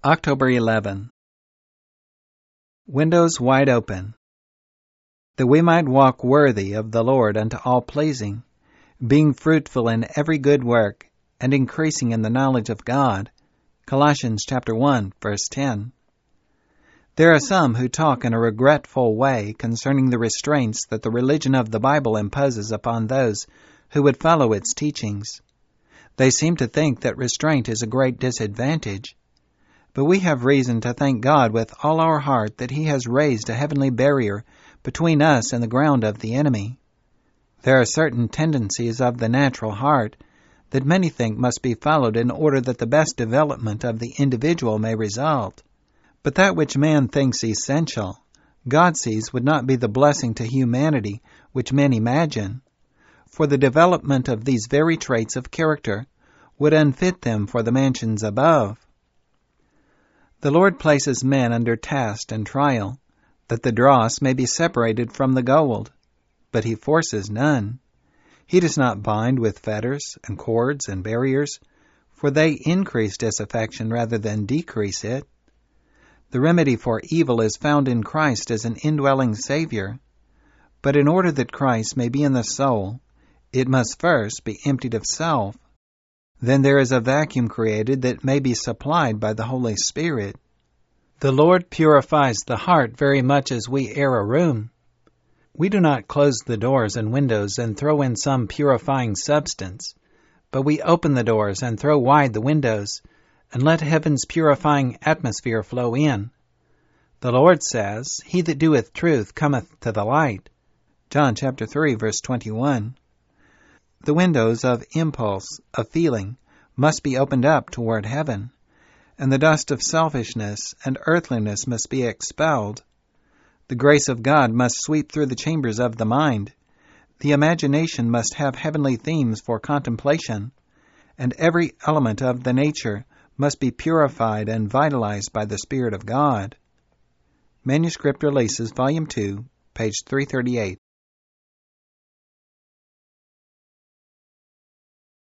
October 11. Windows wide open, that we might walk worthy of the Lord unto all pleasing, being fruitful in every good work, and increasing in the knowledge of God. Colossians chapter 1, verse 10. There are some who talk in a regretful way concerning the restraints that the religion of the Bible imposes upon those who would follow its teachings. They seem to think that restraint is a great disadvantage. But we have reason to thank God with all our heart that He has raised a heavenly barrier between us and the ground of the enemy. There are certain tendencies of the natural heart that many think must be followed in order that the best development of the individual may result. But that which man thinks essential, God sees would not be the blessing to humanity which men imagine. For the development of these very traits of character would unfit them for the mansions above. The Lord places men under test and trial, that the dross may be separated from the gold, but He forces none. He does not bind with fetters and cords and barriers, for they increase disaffection rather than decrease it. The remedy for evil is found in Christ as an indwelling Savior, but in order that Christ may be in the soul, it must first be emptied of self. Then there is a vacuum created that may be supplied by the Holy Spirit. The Lord purifies the heart very much as we air a room. We do not close the doors and windows and throw in some purifying substance, but we open the doors and throw wide the windows, and let heaven's purifying atmosphere flow in. The Lord says, "He that doeth truth cometh to the light." John chapter 3, verse 21. The windows of impulse, of feeling, must be opened up toward heaven, and the dust of selfishness and earthliness must be expelled. The grace of God must sweep through the chambers of the mind. The imagination must have heavenly themes for contemplation, and every element of the nature must be purified and vitalized by the Spirit of God. Manuscript Releases, Volume 2, page 338.